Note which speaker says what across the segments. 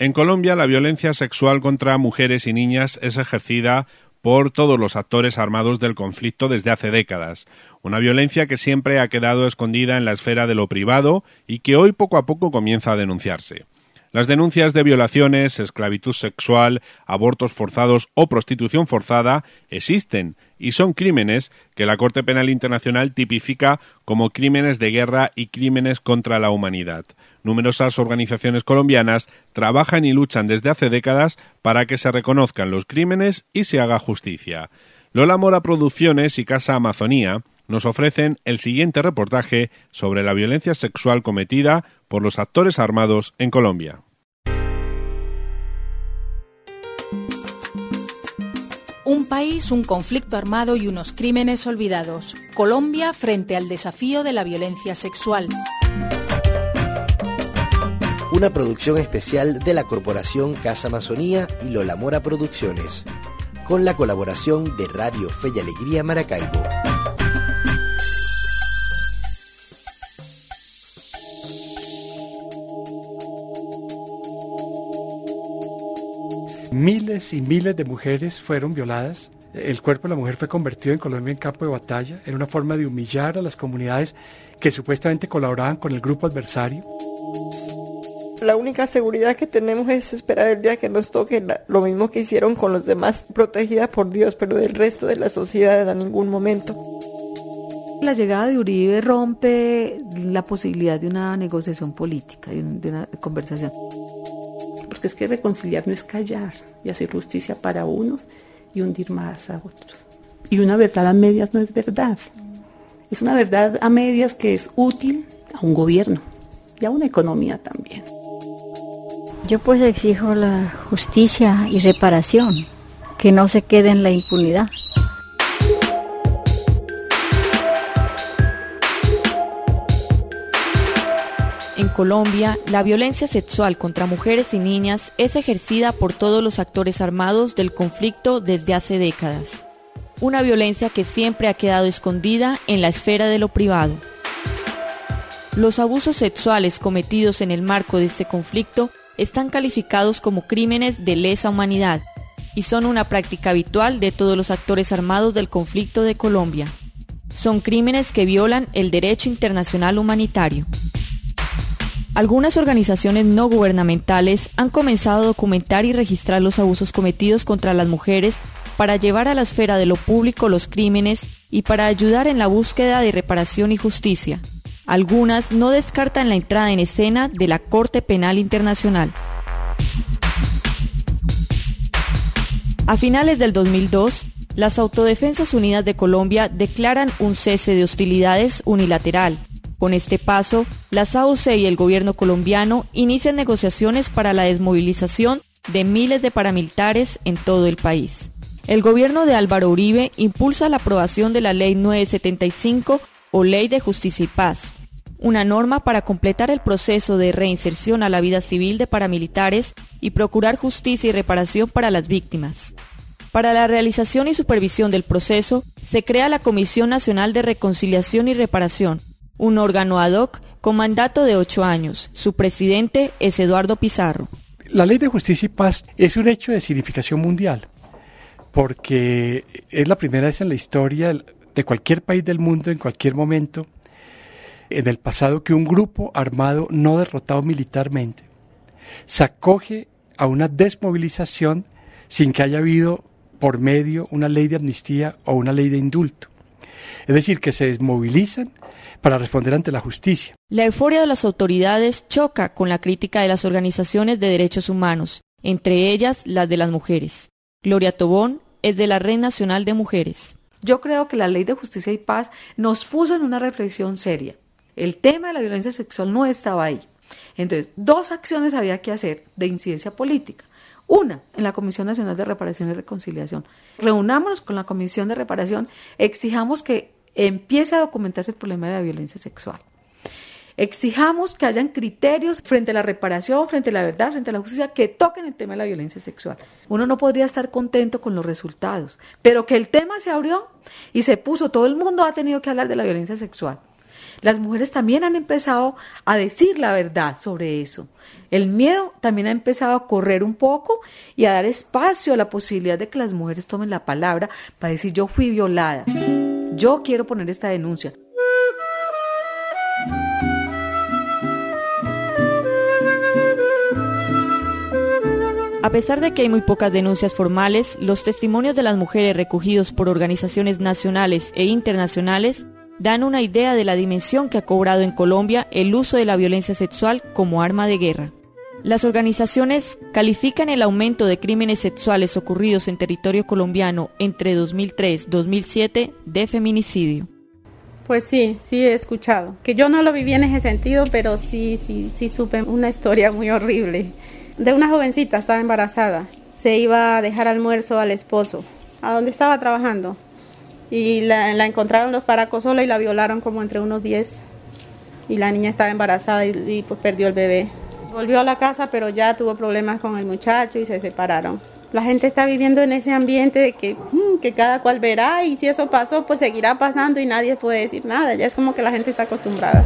Speaker 1: En Colombia, la violencia sexual contra mujeres y niñas es ejercida por todos los actores armados del conflicto desde hace décadas. Una violencia que siempre ha quedado escondida en la esfera de lo privado y que hoy poco a poco comienza a denunciarse. Las denuncias de violaciones, esclavitud sexual, abortos forzados o prostitución forzada existen y son crímenes que la Corte Penal Internacional tipifica como crímenes de guerra y crímenes contra la humanidad. Numerosas organizaciones colombianas trabajan y luchan desde hace décadas para que se reconozcan los crímenes y se haga justicia. Lola Mora Producciones y Casa Amazonía nos ofrecen el siguiente reportaje sobre la violencia sexual cometida por los actores armados en Colombia.
Speaker 2: Un país, un conflicto armado y unos crímenes olvidados. Colombia frente al desafío de la violencia sexual.
Speaker 3: Una producción especial de la Corporación Casa Amazonía y Lola Mora Producciones, con la colaboración de Radio Fe y Alegría Maracaibo.
Speaker 4: Miles y miles de mujeres fueron violadas. El cuerpo de la mujer fue convertido en Colombia en campo de batalla. Era una forma de humillar a las comunidades que supuestamente colaboraban con el grupo adversario.
Speaker 5: La única seguridad que tenemos es esperar el día que nos toque lo mismo que hicieron con los demás, protegida por Dios, pero del resto de la sociedad a ningún momento.
Speaker 6: La llegada de Uribe rompe la posibilidad de una negociación política, de una conversación. Porque es que reconciliar no es callar y hacer justicia para unos y hundir más a otros. Y una verdad a medias no es verdad. Es una verdad a medias que es útil a un gobierno y a una economía también.
Speaker 7: Yo pues exijo la justicia y reparación, que no se quede en la impunidad.
Speaker 8: En Colombia, la violencia sexual contra mujeres y niñas es ejercida por todos los actores armados del conflicto desde hace décadas. Una violencia que siempre ha quedado escondida en la esfera de lo privado. Los abusos sexuales cometidos en el marco de este conflicto están calificados como crímenes de lesa humanidad y son una práctica habitual de todos los actores armados del conflicto de Colombia. Son crímenes que violan el derecho internacional humanitario. Algunas organizaciones no gubernamentales han comenzado a documentar y registrar los abusos cometidos contra las mujeres para llevar a la esfera de lo público los crímenes y para ayudar en la búsqueda de reparación y justicia. Algunas no descartan la entrada en escena de la Corte Penal Internacional. A finales del 2002, las Autodefensas Unidas de Colombia declaran un cese de hostilidades unilateral. Con este paso, las AUC y el gobierno colombiano inician negociaciones para la desmovilización de miles de paramilitares en todo el país. El gobierno de Álvaro Uribe impulsa la aprobación de la Ley 975 o Ley de Justicia y Paz, una norma para completar el proceso de reinserción a la vida civil de paramilitares y procurar justicia y reparación para las víctimas. Para la realización y supervisión del proceso, se crea la Comisión Nacional de Reconciliación y Reparación, un órgano ad hoc con mandato de 8 años. Su presidente es Eduardo Pizarro.
Speaker 4: La Ley de Justicia y Paz es un hecho de significación mundial, porque es la primera vez en la historia de cualquier país del mundo, en cualquier momento, en el pasado, que un grupo armado no derrotado militarmente se acoge a una desmovilización sin que haya habido por medio una ley de amnistía o una ley de indulto. Es decir, que se desmovilizan para responder ante la justicia.
Speaker 8: La euforia de las autoridades choca con la crítica de las organizaciones de derechos humanos, entre ellas las de las mujeres. Gloria Tobón es de la Red Nacional de Mujeres.
Speaker 6: Yo creo que la Ley de Justicia y Paz nos puso en una reflexión seria. El tema de la violencia sexual no estaba ahí. Entonces, 2 acciones había que hacer de incidencia política. Una, en la Comisión Nacional de Reparación y Reconciliación. Reunámonos con la Comisión de Reparación, exijamos que empiece a documentarse el problema de la violencia sexual. Exijamos que hayan criterios frente a la reparación, frente a la verdad, frente a la justicia, que toquen el tema de la violencia sexual. Uno no podría estar contento con los resultados, pero que el tema se abrió y se puso, todo el mundo ha tenido que hablar de la violencia sexual. Las mujeres también han empezado a decir la verdad sobre eso. El miedo también ha empezado a correr un poco y a dar espacio a la posibilidad de que las mujeres tomen la palabra para decir: yo fui violada, yo quiero poner esta denuncia.
Speaker 8: A pesar de que hay muy pocas denuncias formales, los testimonios de las mujeres recogidos por organizaciones nacionales e internacionales dan una idea de la dimensión que ha cobrado en Colombia el uso de la violencia sexual como arma de guerra. Las organizaciones califican el aumento de crímenes sexuales ocurridos en territorio colombiano entre 2003 y 2007 de feminicidio.
Speaker 9: Pues sí he escuchado. Que yo no lo viví en ese sentido, pero sí supe una historia muy horrible. De una jovencita, estaba embarazada. Se iba a dejar almuerzo al esposo, a donde estaba trabajando. Y la encontraron los paracos sola y la violaron como entre unos 10. Y la niña estaba embarazada y pues perdió el bebé. Volvió a la casa, pero ya tuvo problemas con el muchacho y se separaron. La gente está viviendo en ese ambiente de que cada cual verá, y si eso pasó, pues seguirá pasando y nadie puede decir nada. Ya es como que la gente está acostumbrada.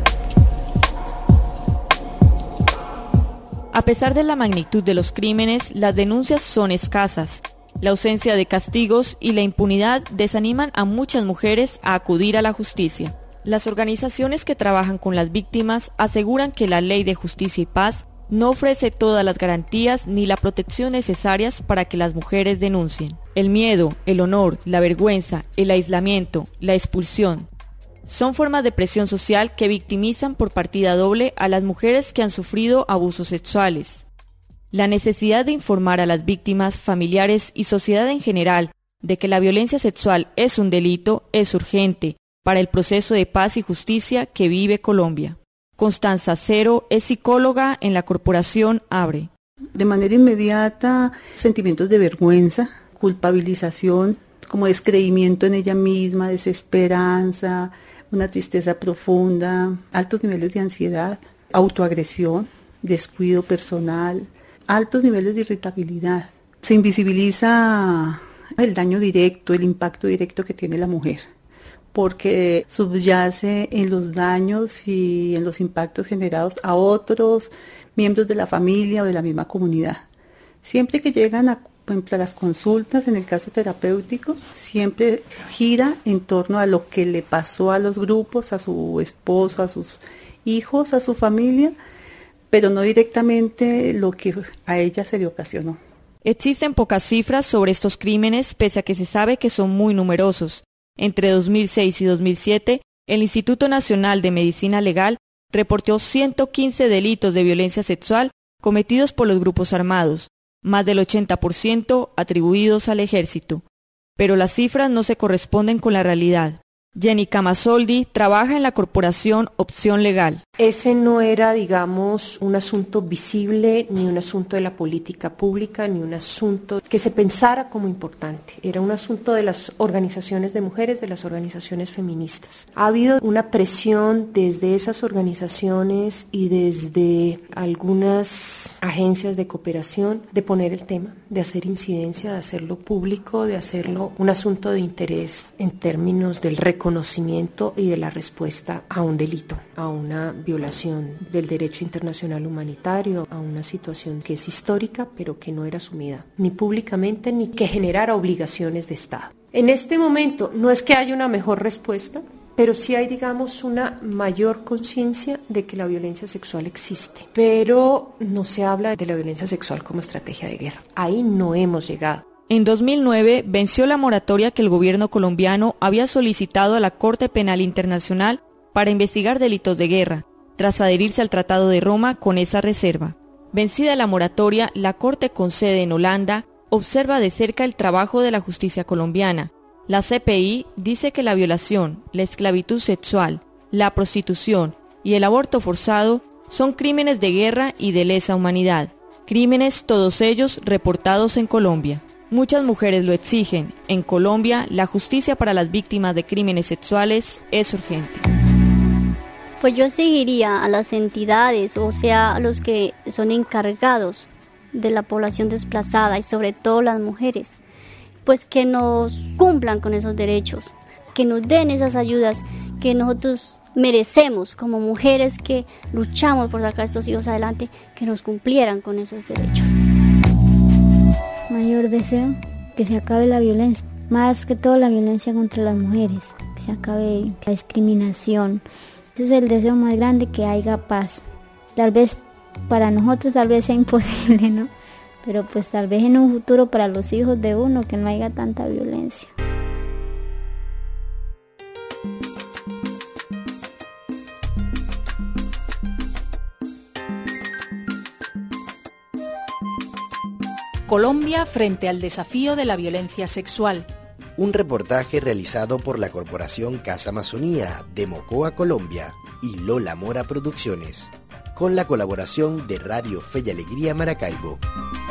Speaker 8: A pesar de la magnitud de los crímenes, las denuncias son escasas. La ausencia de castigos y la impunidad desaniman a muchas mujeres a acudir a la justicia. Las organizaciones que trabajan con las víctimas aseguran que la Ley de Justicia y Paz no ofrece todas las garantías ni la protección necesarias para que las mujeres denuncien. El miedo, el honor, la vergüenza, el aislamiento, la expulsión son formas de presión social que victimizan por partida doble a las mujeres que han sufrido abusos sexuales. La necesidad de informar a las víctimas, familiares y sociedad en general de que la violencia sexual es un delito es urgente para el proceso de paz y justicia que vive Colombia. Constanza Cero es psicóloga en la corporación Abre.
Speaker 10: De manera inmediata, sentimientos de vergüenza, culpabilización, como descreimiento en ella misma, desesperanza, una tristeza profunda, altos niveles de ansiedad, autoagresión, descuido personal, altos niveles de irritabilidad. Se invisibiliza el daño directo, el impacto directo que tiene la mujer, porque subyace en los daños y en los impactos generados a otros miembros de la familia o de la misma comunidad. Siempre que llegan a las consultas, en el caso terapéutico, siempre gira en torno a lo que le pasó a los grupos, a su esposo, a sus hijos, a su familia, pero no directamente lo que a ella se le ocasionó.
Speaker 8: Existen pocas cifras sobre estos crímenes, pese a que se sabe que son muy numerosos. Entre 2006 y 2007, el Instituto Nacional de Medicina Legal reportó 115 delitos de violencia sexual cometidos por los grupos armados, más del 80% atribuidos al ejército. Pero las cifras no se corresponden con la realidad. Jenny Camasoldi trabaja en la corporación Opción Legal.
Speaker 11: Ese no era, digamos, un asunto visible, ni un asunto de la política pública, ni un asunto que se pensara como importante. Era un asunto de las organizaciones de mujeres, de las organizaciones feministas. Ha habido una presión desde esas organizaciones y desde algunas agencias de cooperación de poner el tema, de hacer incidencia, de hacerlo público, de hacerlo un asunto de interés en términos del reconocimiento y de la respuesta a un delito, a una violación del derecho internacional humanitario, a una situación que es histórica pero que no era asumida ni públicamente ni que generara obligaciones de Estado. En este momento no es que haya una mejor respuesta, pero sí hay, digamos, una mayor conciencia de que la violencia sexual existe, pero no se habla de la violencia sexual como estrategia de guerra. Ahí no hemos llegado.
Speaker 8: En 2009 venció la moratoria que el gobierno colombiano había solicitado a la Corte Penal Internacional para investigar delitos de guerra, tras adherirse al Tratado de Roma con esa reserva. Vencida la moratoria, la Corte con sede en Holanda observa de cerca el trabajo de la justicia colombiana. La CPI dice que la violación, la esclavitud sexual, la prostitución y el aborto forzado son crímenes de guerra y de lesa humanidad, crímenes todos ellos reportados en Colombia. Muchas mujeres lo exigen. En Colombia, la justicia para las víctimas de crímenes sexuales es urgente.
Speaker 12: Pues yo exigiría a las entidades, o sea, a los que son encargados de la población desplazada y sobre todo las mujeres, pues que nos cumplan con esos derechos, que nos den esas ayudas, que nosotros merecemos como mujeres que luchamos por sacar a estos hijos adelante, que nos cumplieran con esos derechos.
Speaker 13: Mayor deseo, que se acabe la violencia, más que todo la violencia contra las mujeres, que se acabe la discriminación. Ese es el deseo más grande, que haya paz. Tal vez para nosotros tal vez sea imposible, ¿no? Pero pues tal vez en un futuro para los hijos de uno, que no haya tanta violencia.
Speaker 2: Colombia frente al desafío de la violencia sexual.
Speaker 3: Un reportaje realizado por la Corporación Casa Amazonía de Mocoa, Colombia, y Lola Mora Producciones, con la colaboración de Radio Fe y Alegría Maracaibo.